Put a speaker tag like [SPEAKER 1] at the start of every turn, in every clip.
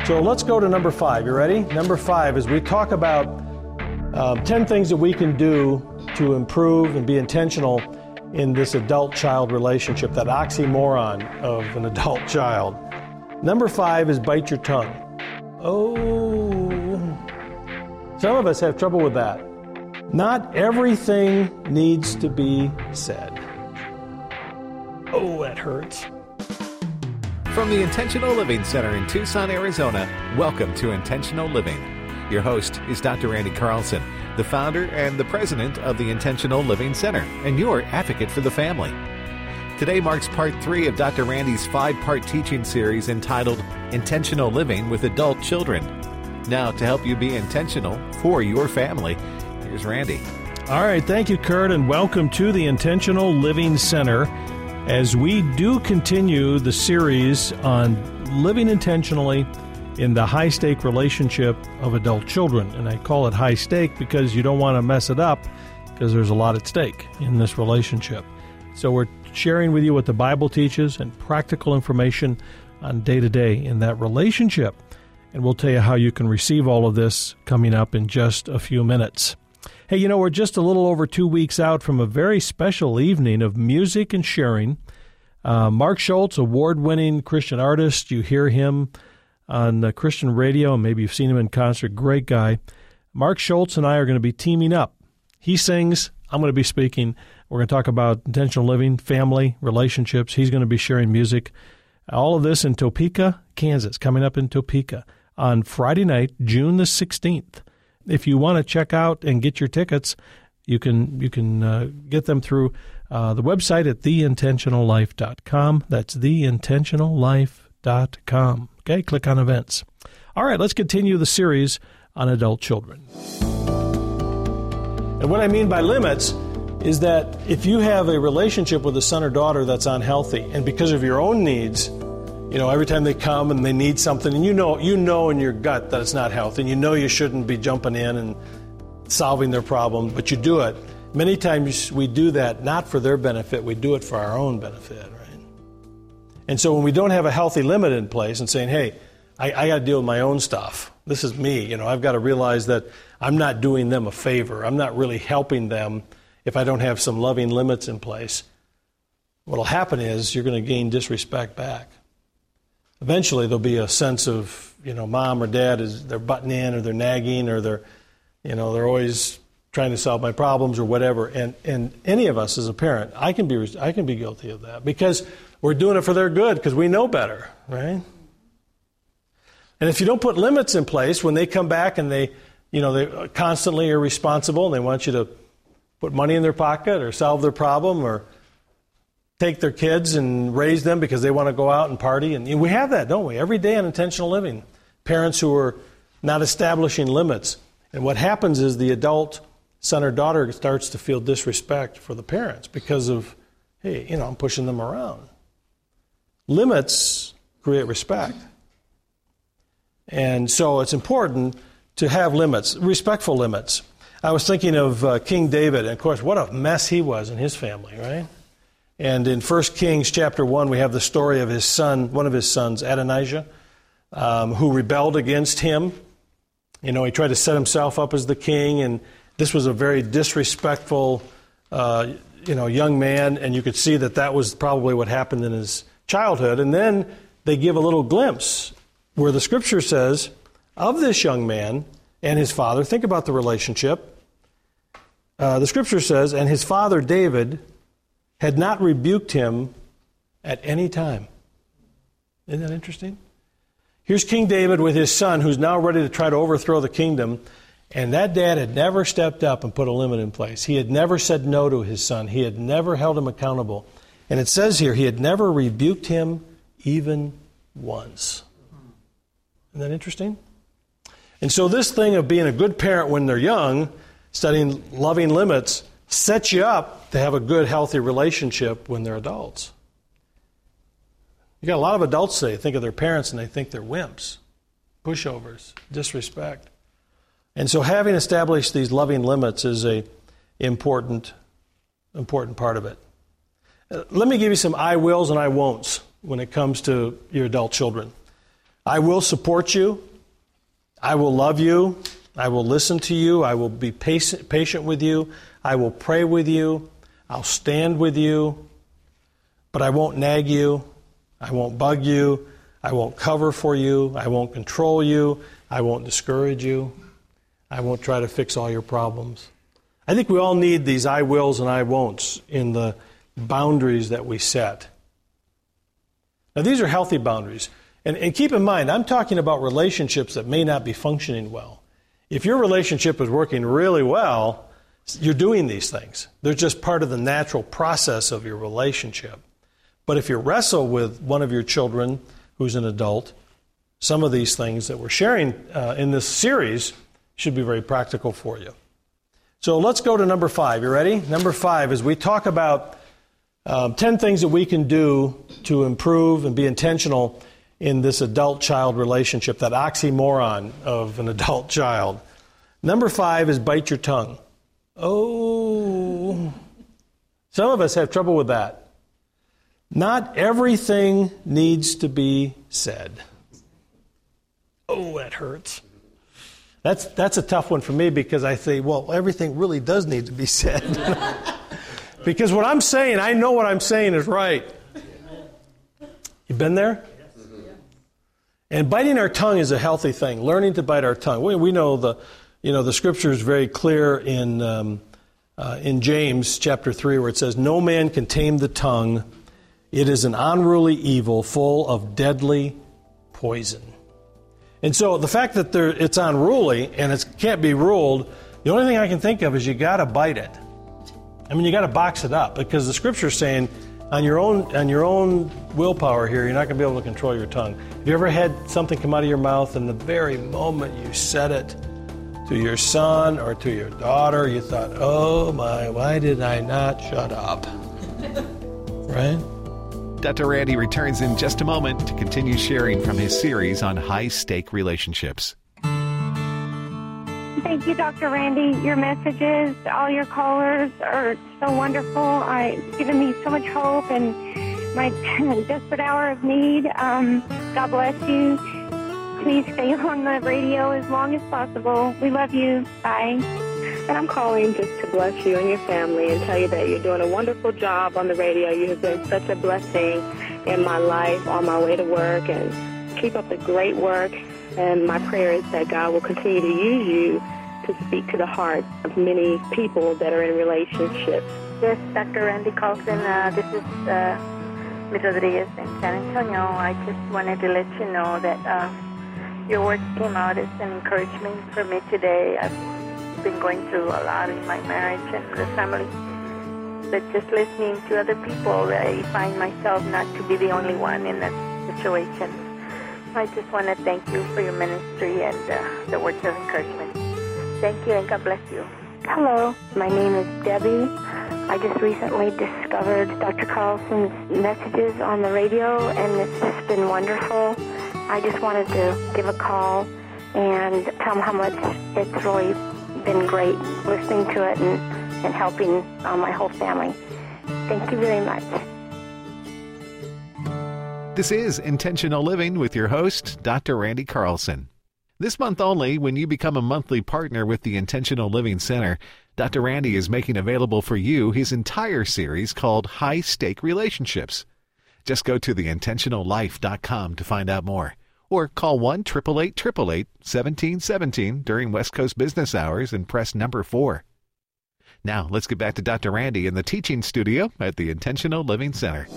[SPEAKER 1] So let's go to number 5. You ready? Number 5 is we talk about 10 things that we can do to improve and be intentional in this adult-child relationship, that oxymoron of an adult-child. Number 5 is bite your tongue. Oh, some of us have trouble with that. Not everything needs to be said. Oh, that hurts.
[SPEAKER 2] From the Intentional Living Center in Tucson, Arizona, welcome to Intentional Living. Your host is Dr. Randy Carlson, the founder and the president of the Intentional Living Center, and your advocate for the family. Today marks part 3 of Dr. Randy's 5-part teaching series entitled Intentional Living with Adult Children. Now, to help you be intentional for your family, here's Randy.
[SPEAKER 3] All right, thank you, Kurt, and welcome to the Intentional Living Center as we do continue the series on living intentionally in the high-stake relationship of adult children. And I call it high-stake because you don't want to mess it up because there's a lot at stake in this relationship. So we're sharing with you what the Bible teaches and practical information on day-to-day in that relationship. And we'll tell you how you can receive all of this coming up in just a few minutes. Hey, you know, we're just a little over 2 weeks out from a very special evening of music and sharing. Mark Schultz, award-winning Christian artist. You hear him on Christian radio, and maybe you've seen him in concert. Great guy. Mark Schultz and I are going to be teaming up. He sings. I'm going to be speaking. We're going to talk about intentional living, family, relationships. He's going to be sharing music. All of this in Topeka, Kansas, coming up in Topeka on Friday night, June the 16th. If you want to check out and get your tickets, you can get them through the website at theintentionallife.com. That's theintentionallife.com. Okay, click on events. All right, let's continue the series on adult children.
[SPEAKER 1] And what I mean by limits is that if you have a relationship with a son or daughter that's unhealthy, and because of your own needs, you know, every time they come and they need something, and you know in your gut that it's not healthy, and you know you shouldn't be jumping in and solving their problem, but you do it. Many times we do that not for their benefit, we do it for our own benefit, right? And so when we don't have a healthy limit in place and saying, hey, I got to deal with my own stuff. This is me. You know, I've got to realize that I'm not doing them a favor. I'm not really helping them if I don't have some loving limits in place. What will happen is you're going to gain disrespect back. Eventually, there'll be a sense of, you know, mom or dad they're butting in, or they're nagging, or they're always trying to solve my problems or whatever. And any of us as a parent, I can be guilty of that because we're doing it for their good because we know better, right? And if you don't put limits in place, when they come back and they constantly are responsible and they want you to put money in their pocket or solve their problem or take their kids and raise them because they want to go out and party. And we have that, don't we? Every day on Intentional Living. Parents who are not establishing limits. And what happens is the adult son or daughter starts to feel disrespect for the parents because of, hey, you know, I'm pushing them around. Limits create respect. And so it's important to have limits, respectful limits. I was thinking of King David, and of course, what a mess he was in his family, right? And in 1 Kings chapter 1, we have the story of his son, one of his sons, Adonijah, who rebelled against him. You know, he tried to set himself up as the king, and this was a very disrespectful, young man, and you could see that was probably what happened in his childhood. And then they give a little glimpse where the Scripture says of this young man and his father. Think about the relationship. The Scripture says, and his father David had not rebuked him at any time. Isn't that interesting? Here's King David with his son who's now ready to try to overthrow the kingdom, and that dad had never stepped up and put a limit in place. He had never said no to his son. He had never held him accountable. And it says here, he had never rebuked him even once. Isn't that interesting? And so this thing of being a good parent when they're young, studying loving limits, sets you up to have a good, healthy relationship when they're adults. You got a lot of adults today think of their parents and they think they're wimps, pushovers, disrespect. And so having established these loving limits is an important part of it. Let me give you some I wills and I won'ts when it comes to your adult children. I will support you. I will love you. I will listen to you. I will be patient with you. I will pray with you. I'll stand with you. But I won't nag you. I won't bug you. I won't cover for you. I won't control you. I won't discourage you. I won't try to fix all your problems. I think we all need these I wills and I won'ts in the boundaries that we set. Now, these are healthy boundaries. And keep in mind, I'm talking about relationships that may not be functioning well. If your relationship is working really well, you're doing these things. They're just part of the natural process of your relationship. But if you wrestle with one of your children who's an adult, some of these things that we're sharing in this series should be very practical for you. So let's go to number 5. You ready? Number 5 is we talk about 10 things that we can do to improve and be intentional in this adult-child relationship, that oxymoron of an adult-child. Number 5 is bite your tongue. Oh, some of us have trouble with that. Not everything needs to be said. Oh, that hurts. That's a tough one for me because I say, well, everything really does need to be said. Because what I'm saying, I know what I'm saying is right. You been there? And biting our tongue is a healthy thing. Learning to bite our tongue. We know the scripture is very clear in James chapter 3 where it says, "No man can tame the tongue. It is an unruly evil full of deadly poison." And so the fact that it's unruly and it can't be ruled, the only thing I can think of is you got to bite it. I mean, you got to box it up because the scripture is saying on your own willpower here, you're not going to be able to control your tongue. Have you ever had something come out of your mouth and the very moment you said it to your son or to your daughter, you thought, oh my, why did I not shut up? Right?
[SPEAKER 2] Dr. Randy returns in just a moment to continue sharing from his series on high-stake relationships.
[SPEAKER 4] Thank you, Dr. Randy. Your messages, all your callers are so wonderful. It's given me so much hope in my desperate hour of need. God bless you. Please stay on the radio as long as possible. We love you. Bye.
[SPEAKER 5] And I'm calling just to bless you and your family and tell you that you're doing a wonderful job on the radio. You have been such a blessing in my life on my way to work, and keep up the great work. And my prayer is that God will continue to use you to speak to the hearts of many people that are in relationships.
[SPEAKER 4] Yes, Dr. Randy Carlson, this is Ms. Rodriguez in San Antonio. I just wanted to let you know that your words came out as an encouragement for me today. I've been going through a lot in my marriage and the family, but just listening to other people, I find myself not to be the only one in that situation. I just want to thank you for your ministry and the words of encouragement. Thank you, and God bless you.
[SPEAKER 6] Hello, my name is Debbie. I just recently discovered Dr. Carlson's messages on the radio, and it's just been wonderful. I just wanted to give a call and tell them how much it's really been great listening to it and helping my whole family. Thank you very much.
[SPEAKER 2] This is Intentional Living with your host, Dr. Randy Carlson. This month only, when you become a monthly partner with the Intentional Living Center, Dr. Randy is making available for you his entire series called High Stake Relationships. Just go to theintentionallife.com to find out more, or call 1-888-888-1717 during West Coast business hours and press number 4. Now, let's get back to Dr. Randy in the teaching studio at the Intentional Living Center.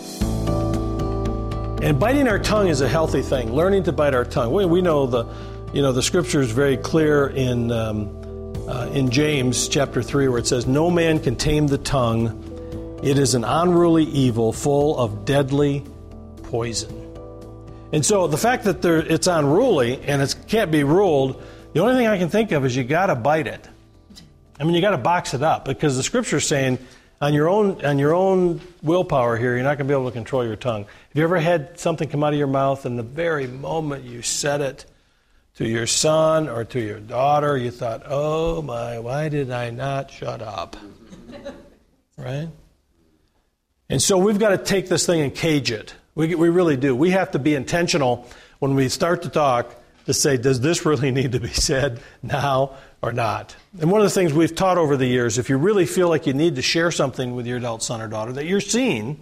[SPEAKER 1] And biting our tongue is a healthy thing. Learning to bite our tongue. We know the scripture is very clear in James chapter 3 where it says, "No man can tame the tongue. It is an unruly evil full of deadly poison." And so the fact that it's unruly and it can't be ruled, the only thing I can think of is you got to bite it. I mean, you got to box it up because the scripture is saying on your own willpower here, you're not going to be able to control your tongue. Have you ever had something come out of your mouth and the very moment you said it to your son or to your daughter, you thought, oh my, why did I not shut up? Right? And so we've got to take this thing and cage it. We really do. We have to be intentional when we start to talk to say, does this really need to be said now or not? And one of the things we've taught over the years, if you really feel like you need to share something with your adult son or daughter that you're seeing,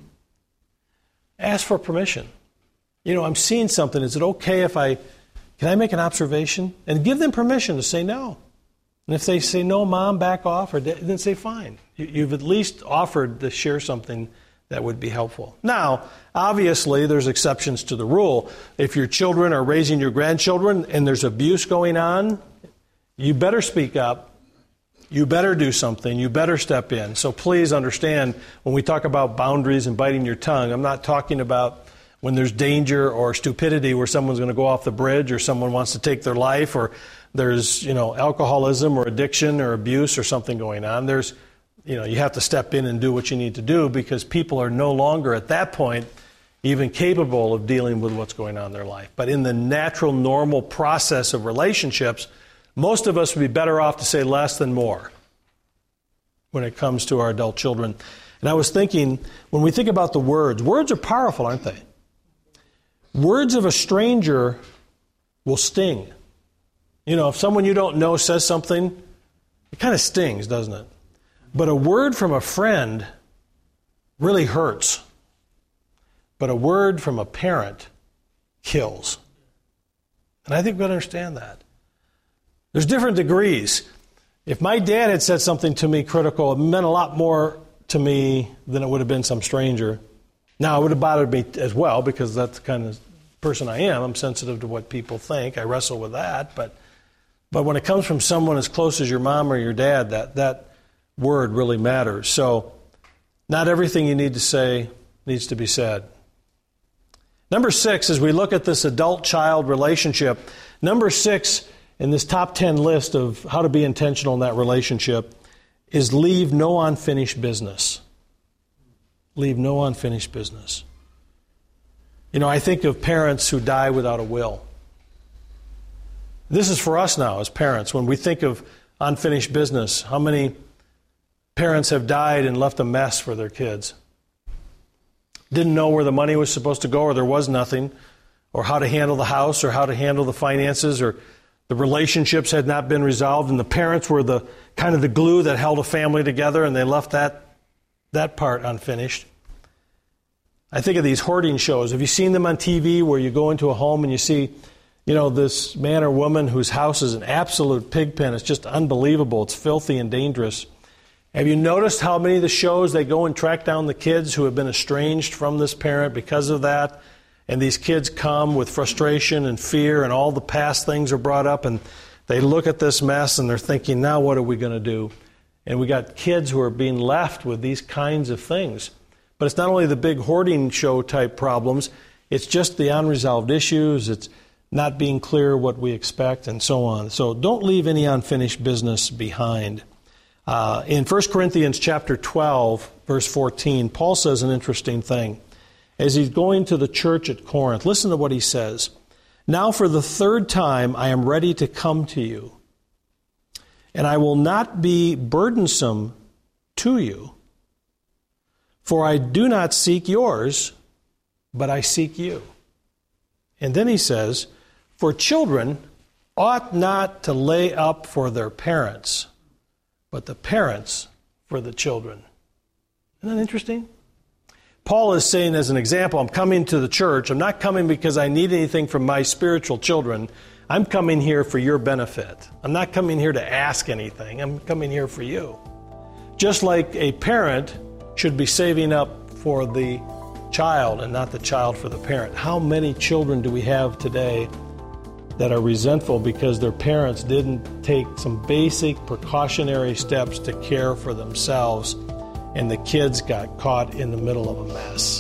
[SPEAKER 1] ask for permission. I'm seeing something. Is it okay can I make an observation? And give them permission to say no. And if they say, no, Mom, back off, or then say, fine. You've at least offered to share something that would be helpful. Now, obviously, there's exceptions to the rule. If your children are raising your grandchildren and there's abuse going on, you better speak up. You better do something. You better step in. So please understand, when we talk about boundaries and biting your tongue, I'm not talking about when there's danger or stupidity where someone's going to go off the bridge or someone wants to take their life or there's, alcoholism or addiction or abuse or something going on. There's, you have to step in and do what you need to do because people are no longer at that point even capable of dealing with what's going on in their life. But in the natural, normal process of relationships, most of us would be better off to say less than more when it comes to our adult children. And I was thinking, when we think about the words are powerful, aren't they? Words of a stranger will sting. If someone you don't know says something, it kind of stings, doesn't it? But a word from a friend really hurts. But a word from a parent kills. And I think we understand that. There's different degrees. If my dad had said something to me critical, it meant a lot more to me than it would have been some stranger. Now, it would have bothered me as well because that's the kind of person I am. I'm sensitive to what people think. I wrestle with that. But when it comes from someone as close as your mom or your dad, that word really matters. So not everything you need to say needs to be said. Number 6, as we look at this adult-child relationship, number 6 in this top 10 list of how to be intentional in that relationship is leave no unfinished business. Leave no unfinished business. I think of parents who die without a will. This is for us now as parents. When we think of unfinished business, how many parents have died and left a mess for their kids? Didn't know where the money was supposed to go, or there was nothing, or how to handle the house, or how to handle the finances, or the relationships had not been resolved, and the parents were the kind of the glue that held a family together, and they left that part unfinished. I think of these hoarding shows. Have you seen them on TV where you go into a home and you see, this man or woman whose house is an absolute pig pen? It's just unbelievable. It's filthy and dangerous. Have you noticed how many of the shows they go and track down the kids who have been estranged from this parent because of that? And these kids come with frustration and fear, and all the past things are brought up, and they look at this mess and they're thinking, now what are we going to do? And we got kids who are being left with these kinds of things. But it's not only the big hoarding show type problems, it's just the unresolved issues, it's not being clear what we expect, and so on. So don't leave any unfinished business behind. In 1 Corinthians chapter 12, verse 14, Paul says an interesting thing. As he's going to the church at Corinth, listen to what he says. Now for the 3rd time I am ready to come to you, and I will not be burdensome to you, for I do not seek yours, but I seek you. And then he says, for children ought not to lay up for their parents, but the parents for the children. Isn't that interesting? Paul is saying, as an example, I'm coming to the church. I'm not coming because I need anything from my spiritual children. I'm coming here for your benefit. I'm not coming here to ask anything. I'm coming here for you. Just like a parent should be saving up for the child and not the child for the parent. How many children do we have today that are resentful because their parents didn't take some basic precautionary steps to care for themselves, and the kids got caught in the middle of a mess?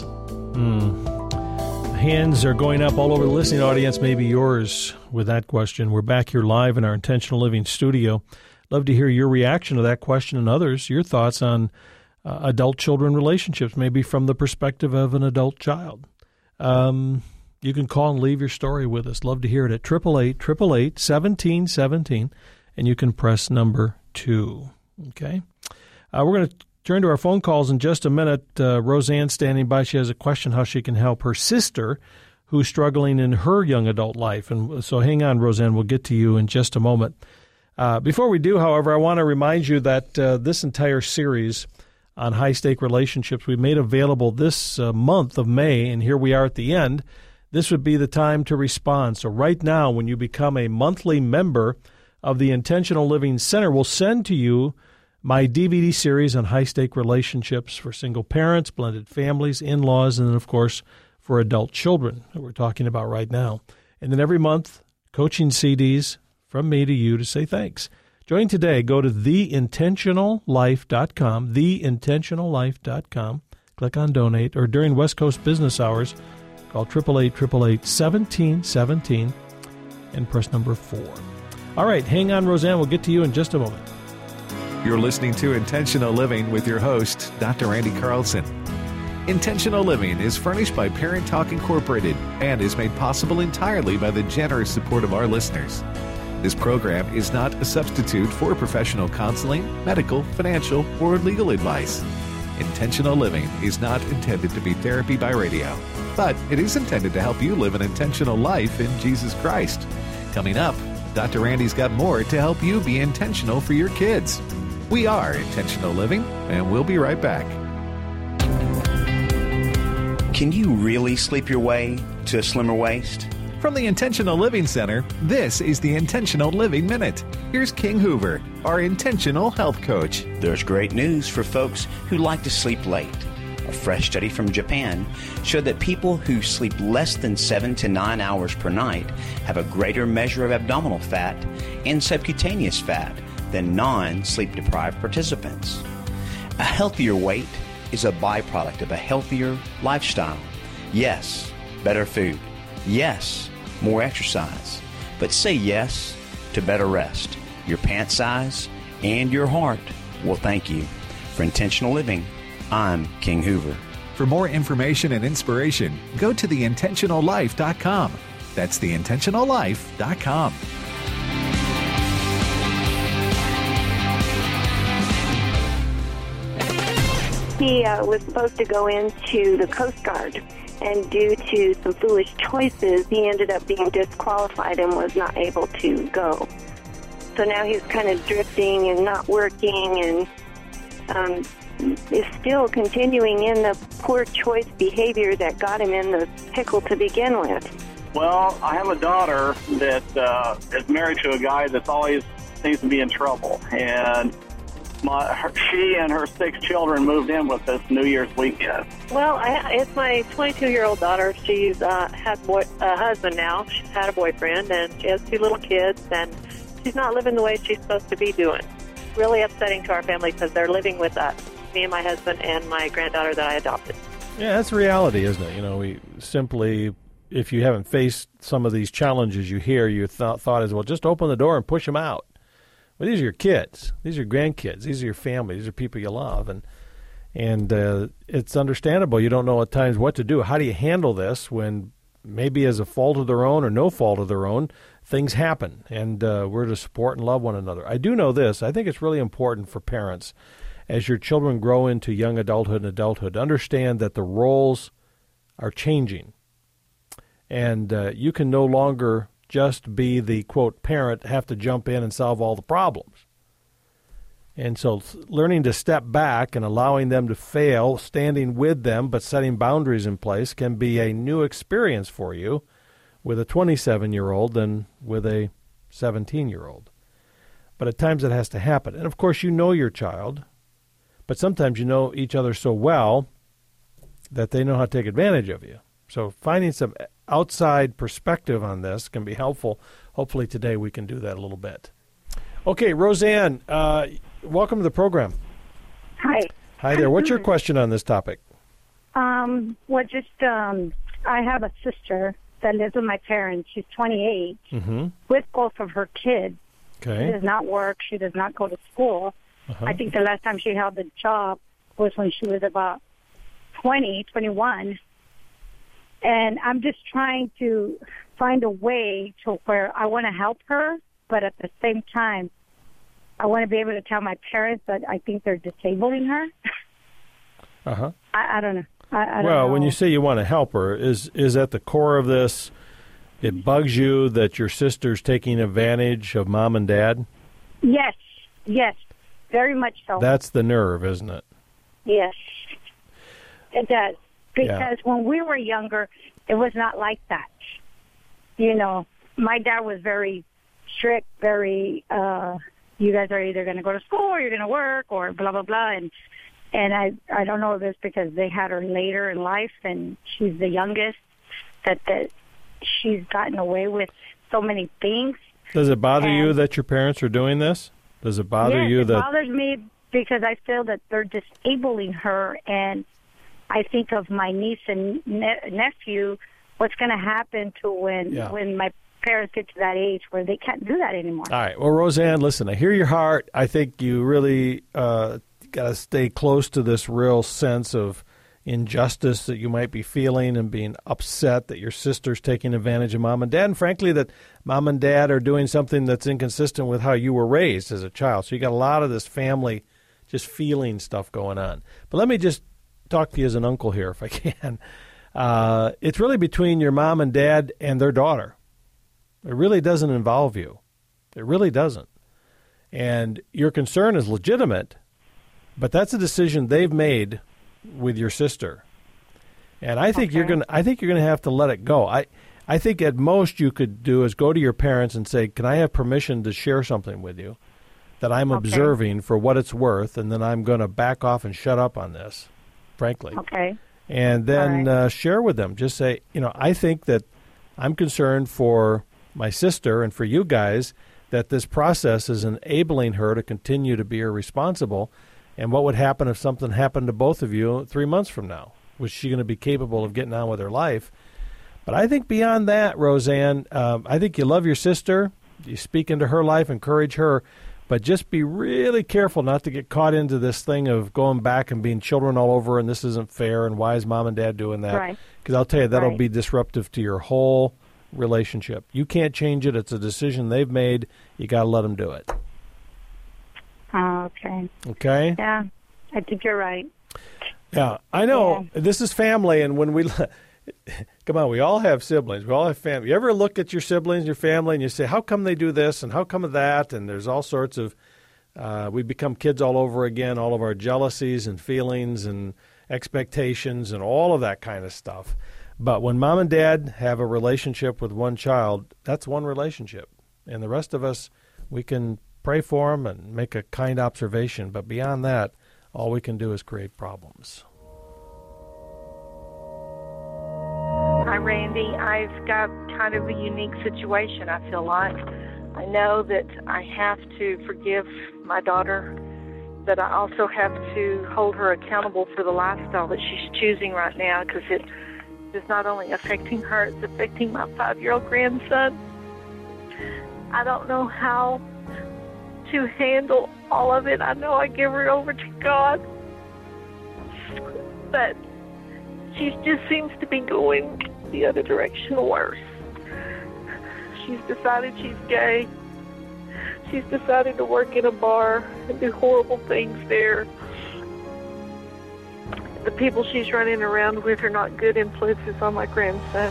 [SPEAKER 3] Hands are going up all over the listening audience, maybe yours, with that question. We're back here live in our Intentional Living studio. Love to hear your reaction to that question and others, your thoughts on adult-children relationships, maybe from the perspective of an adult child. You can call and leave your story with us. Love to hear it at 888-888-1717, and you can press number 2. Okay? We're going to turn to our phone calls in just a minute. Roseanne standing by. She has a question how she can help her sister who's struggling in her young adult life. And so hang on, Roseanne. We'll get to you in just a moment. Before we do, however, I want to remind you that this entire series on high-stake relationships we made available this month of May, and here we are at the end. This would be the time to respond. So right now, when you become a monthly member of the Intentional Living Center, we'll send to you my DVD series on high-stake relationships for single parents, blended families, in-laws, and then, of course, for adult children that we're talking about right now. And then every month, coaching CDs from me to you to say thanks. Join today. Go to theintentionallife.com, theintentionallife.com. Click on Donate, or during West Coast business hours, call 888-888-1717 and press number 4. All right, hang on, Roseanne. We'll get to you in just a moment.
[SPEAKER 2] You're listening to Intentional Living with your host, Dr. Randy Carlson. Intentional Living is furnished by Parent Talk Incorporated and is made possible entirely by the generous support of our listeners. This program is not a substitute for professional counseling, medical, financial, or legal advice. Intentional Living is not intended to be therapy by radio, but it is intended to help you live an intentional life in Jesus Christ. Coming up, Dr. Randy's got more to help you be intentional for your kids. We are Intentional Living, and we'll be right back.
[SPEAKER 7] Can you really sleep your way to a slimmer waist?
[SPEAKER 2] From the Intentional Living Center, this is the Intentional Living Minute. Here's King Hoover, our intentional health coach.
[SPEAKER 7] There's great news for folks who like to sleep late. A fresh study from Japan showed that people who sleep less than 7 to 9 hours per night have a greater measure of abdominal fat and subcutaneous fat than non-sleep deprived participants. A healthier weight is a byproduct of a healthier lifestyle. Yes, better food. Yes, more exercise. But say yes to better rest. Your pant size and your heart will thank you. For Intentional Living, I'm King Hoover.
[SPEAKER 2] For more information and inspiration, go to theintentionallife.com. That's theintentionallife.com.
[SPEAKER 6] He was supposed to go into the Coast Guard, and due to some foolish choices, he ended up being disqualified and was not able to go. So now he's kind of drifting and not working, and is still continuing in the poor choice behavior that got him in the pickle to begin with.
[SPEAKER 8] Well, I have a daughter that is married to a guy that always seems to be in trouble, and she and her 6 children moved in with us New Year's weekend.
[SPEAKER 9] Well, it's my 22-year-old daughter. She's had a husband now. She's had a boyfriend, and she has 2 little kids, and she's not living the way she's supposed to be doing. Really upsetting to our family because they're living with us, me and my husband and my granddaughter that I adopted.
[SPEAKER 3] Yeah, that's reality, isn't it? You know, we simply, if you haven't faced some of these challenges you hear, your thought is, well, just open the door and push them out. Well, these are your kids. These are your grandkids. These are your family. These are people you love. And it's understandable. You don't know at times what to do. How do you handle this when maybe as a fault of their own or no fault of their own, things happen, and we're to support and love one another. I do know this. I think it's really important for parents, as your children grow into young adulthood and adulthood, to understand that the roles are changing. And you can no longer just be the, quote, parent, have to jump in and solve all the problems. And so learning to step back and allowing them to fail, standing with them, but setting boundaries in place can be a new experience for you with a 27-year-old than with a 17-year-old. But at times it has to happen. And, of course, you know your child, but sometimes you know each other so well that they know how to take advantage of you. So finding some outside perspective on this can be helpful. Hopefully today we can do that a little bit. Okay, Roseanne, welcome to the program.
[SPEAKER 6] Hi.
[SPEAKER 3] Hi there. What's your question on this topic?
[SPEAKER 6] I have a sister that lives with my parents. She's 28, with both of her kids.
[SPEAKER 3] Okay.
[SPEAKER 6] She does not work. She does not go to school. I think the last time she held a job was when she was about 21. And I'm just trying to find a way to where I want to help her, but at the same time, I want to be able to tell my parents that I think they're disabling her.
[SPEAKER 3] Uh-huh.
[SPEAKER 10] I don't know. I don't
[SPEAKER 3] well,
[SPEAKER 10] know.
[SPEAKER 3] when you say you want to help her, is at the core of this, it bugs you that your sister's taking advantage of mom and dad?
[SPEAKER 10] Yes, very much so.
[SPEAKER 3] That's the nerve, isn't it?
[SPEAKER 10] Yes, it does. Because when we were younger, it was not like that. You know, my dad was very strict, very, you guys are either going to go to school or you're going to work or blah, blah, blah. And I don't know if it's because they had her later in life and she's the youngest, that she's gotten away with so many things.
[SPEAKER 3] Does it bother you that your parents are doing this? Does it bother you that...
[SPEAKER 10] Yes, it bothers me because I feel that they're disabling her, and I think of my niece and nephew, what's going to happen to when my parents get to that age where they can't do that anymore.
[SPEAKER 3] All right. Well, Roseanne, listen, I hear your heart. I think you really got to stay close to this real sense of injustice that you might be feeling and being upset that your sister's taking advantage of mom and dad, and frankly that mom and dad are doing something that's inconsistent with how you were raised as a child. So you got a lot of this family just feeling stuff going on. But let me just talk to you as an uncle here if I can. It's really between your mom and dad and their daughter. It really doesn't involve you. It really doesn't. And your concern is legitimate, but that's a decision they've made with your sister. And I think you're going to have to let it go. I think at most you could do is go to your parents and say, "Can I have permission to share something with you that I'm observing for what it's worth, and then I'm going to back off and shut up on this, frankly."
[SPEAKER 10] Okay.
[SPEAKER 3] And then share with them. Just say, I think that I'm concerned for my sister and for you guys that this process is enabling her to continue to be irresponsible. And what would happen if something happened to both of you 3 months from now? Was she going to be capable of getting on with her life? But I think beyond that, Roseanne, I think you love your sister. You speak into her life, encourage her, but just be really careful not to get caught into this thing of going back and being children all over and this isn't fair and why is mom and dad doing that?
[SPEAKER 10] Right.
[SPEAKER 3] Because I'll tell you, that'll be disruptive to your whole relationship. You can't change it. It's a decision they've made. You got to let them do it.
[SPEAKER 10] Okay.
[SPEAKER 3] Okay?
[SPEAKER 10] Yeah, I think you're right.
[SPEAKER 3] Yeah, I know. Yeah. This is family, and when we... Come on, we all have siblings. We all have family. You ever look at your siblings, your family, and you say, how come they do this and how come that? And there's all sorts of... we become kids all over again, all of our jealousies and feelings and expectations and all of that kind of stuff. But when mom and dad have a relationship with one child, that's one relationship. And the rest of us, we can pray for them and make a kind observation. But beyond that, all we can do is create problems.
[SPEAKER 11] Hi, Randy. I've got kind of a unique situation, I feel like. I know that I have to forgive my daughter, but I also have to hold her accountable for the lifestyle that she's choosing right now, because it is not only affecting her, it's affecting my 5-year-old grandson. I don't know how to handle all of it. I know I give her over to God, but she just seems to be going the other direction worse. She's decided she's gay. She's decided to work in a bar and do horrible things there. The people she's running around with are not good influences on my grandson.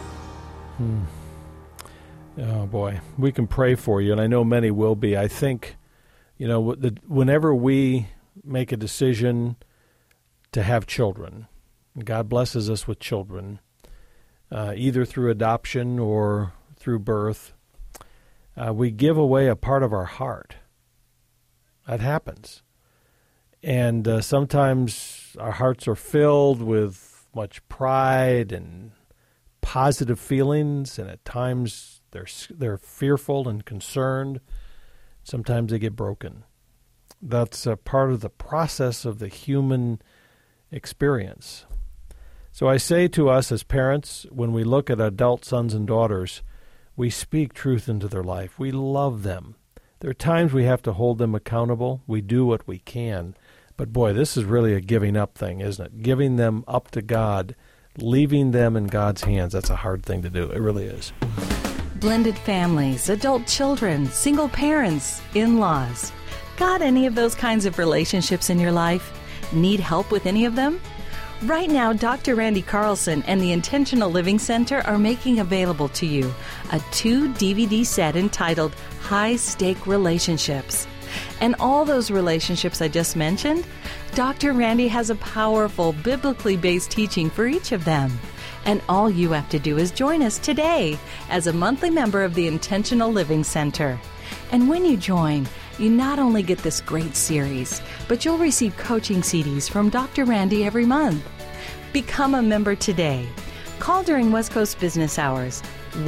[SPEAKER 3] Oh, boy. We can pray for you, and I know many will be. I think, whenever we make a decision to have children, God blesses us with children, either through adoption or through birth, we give away a part of our heart. That happens. And sometimes our hearts are filled with much pride and positive feelings, and at times they're fearful and concerned. Sometimes they get broken. That's a part of the process of the human experience. So I say to us as parents, when we look at adult sons and daughters, we speak truth into their life. We love them. There are times we have to hold them accountable. We do what we can. But boy, this is really a giving up thing, isn't it? Giving them up to God, leaving them in God's hands. That's a hard thing to do. It really is.
[SPEAKER 12] Blended families, adult children, single parents, in-laws. Got any of those kinds of relationships in your life? Need help with any of them? Right now, Dr. Randy Carlson and the Intentional Living Center are making available to you a 2-DVD set entitled High Stake Relationships. And all those relationships I just mentioned, Dr. Randy has a powerful, biblically based teaching for each of them. And all you have to do is join us today as a monthly member of the Intentional Living Center. And when you join, you not only get this great series, but you'll receive coaching CDs from Dr. Randy every month. Become a member today. Call during West Coast business hours,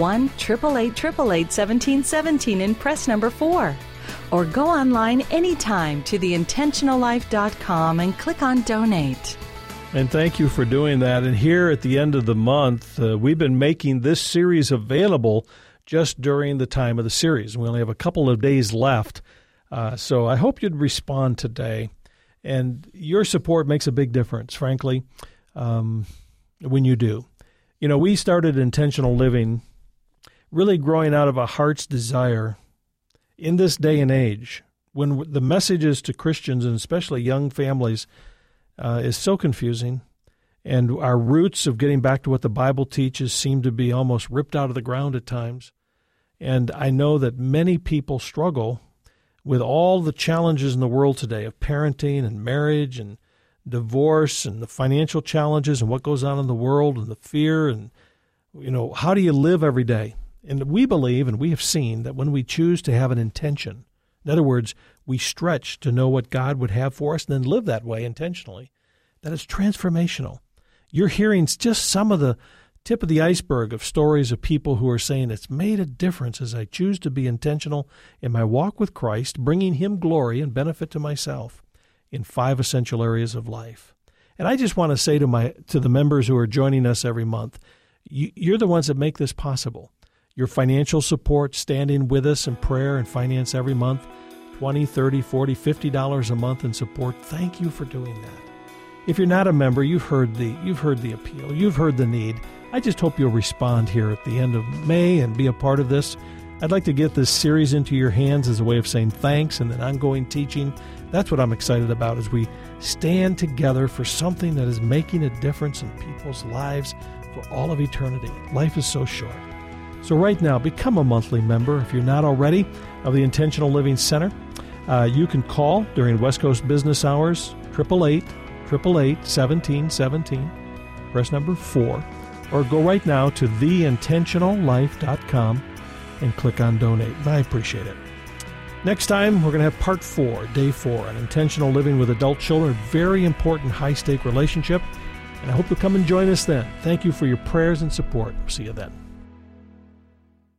[SPEAKER 12] 1-888-888-1717 and press number 4. Or go online anytime to theintentionallife.com and click on Donate.
[SPEAKER 3] And thank you for doing that. And here at the end of the month, we've been making this series available just during the time of the series. We only have a couple of days left. So I hope you'd respond today. And your support makes a big difference, frankly, when you do. You know, we started Intentional Living really growing out of a heart's desire in this day and age when the messages to Christians and especially young families is so confusing, and our roots of getting back to what the Bible teaches seem to be almost ripped out of the ground at times. And I know that many people struggle with all the challenges in the world today of parenting and marriage and divorce and the financial challenges and what goes on in the world and the fear and, you know, how do you live every day? And we believe and we have seen that when we choose to have an intention, in other words, we stretch to know what God would have for us and then live that way intentionally, that it's transformational. You're hearing just some of the tip of the iceberg of stories of people who are saying it's made a difference as I choose to be intentional in my walk with Christ, bringing Him glory and benefit to myself in 5 essential areas of life. And I just want to say to the members who are joining us every month, you're the ones that make this possible. Your financial support, standing with us in prayer and finance every month, $20, $30, $40, $50 a month in support. Thank you for doing that. If you're not a member, you've heard the appeal, you've heard the need. I just hope you'll respond here at the end of May and be a part of this. I'd like to get this series into your hands as a way of saying thanks and then ongoing teaching. That's what I'm excited about as we stand together for something that is making a difference in people's lives for all of eternity. Life is so short. So right now, become a monthly member if you're not already of the Intentional Living Center. You can call during West Coast business hours, 888-888-1717, press number 4, or go right now to theintentionallife.com and click on Donate. I appreciate it. Next time, we're going to have part 4, day 4, on intentional living with adult children, very important high-stake relationship. And I hope you'll come and join us then. Thank you for your prayers and support. See you then.